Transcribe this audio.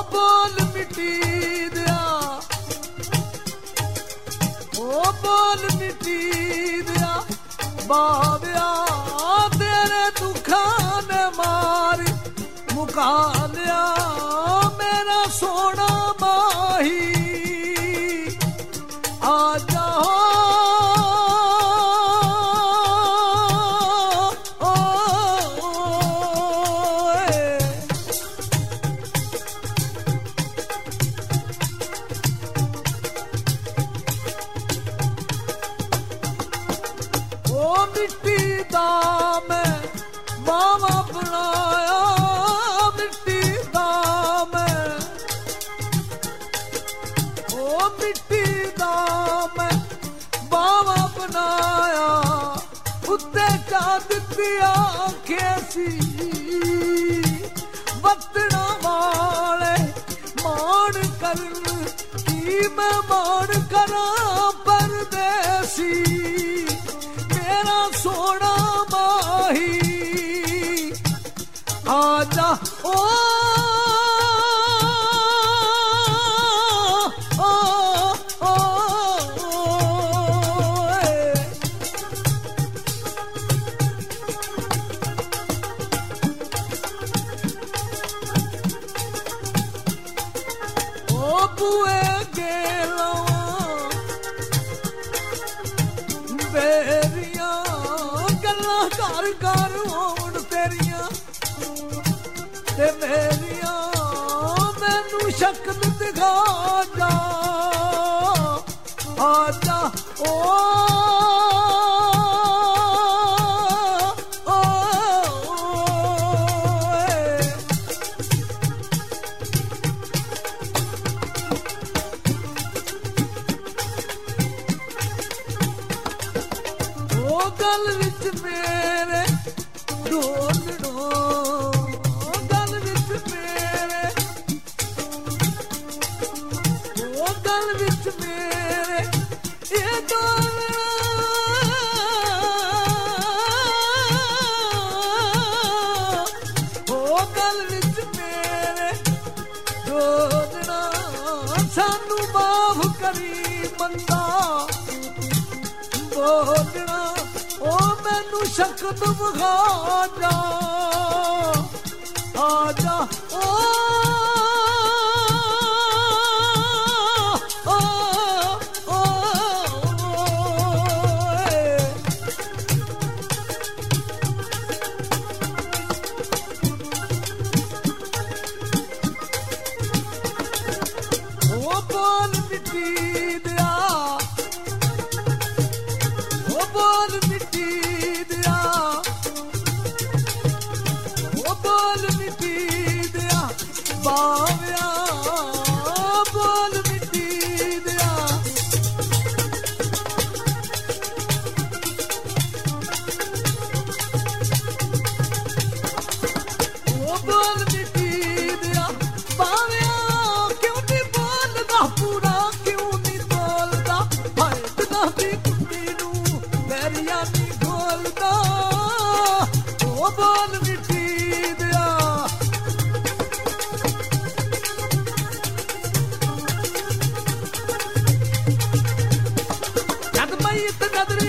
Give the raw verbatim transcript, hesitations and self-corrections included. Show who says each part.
Speaker 1: बोल मिट्टी दिया, ओ बोल मिट्टी दिया बाबिया, तेरे दुखां ने मार मुका लिया मेरा सोना माही। आ जाओ मिट्टी दा मैं बावा बनाया, मिट्टी दा मैं, ओ मिट्टी दा मैं बावा बनाया, उत्ते चा दित्ती आंखें सी वतना वाले मान कर की मैं मान करा परदेसी मेरा सोना माही। आजा ओ, ओ, ओ, ओ बुए गेला बेरिया गल्ला घर घर होण तेरिया ते मेरिया, मैनू शक्ल दिखा जा। आजा ओ, ओ, ओ गल विच मेरे ढोलड़ो, गल विच मेरे, ओ गल विच मेरे ये ढोलड़ा, ओ गल विच मेरे ढोलड़ा, सानू माफ करी बंदा बोलना, ओ मैनू शक्ल विखा जा। आजा ओ, ओ, ओ, ओ बोल मिट्टी दिया, ओ बोल मिट्टी दिया, ओ बोल मिट्टी दिया बाविया, बोल मिट्टी दिया, ओ बोल मिट्टी दिया बाविया, क्यों नहीं बोलदा पूरा, क्यों नहीं बोलदा हाय बिना भी कुत्ती नू मेरिया नहीं बोलदा, ओ बोल मिट्टी दिया। जद मैं इत नजर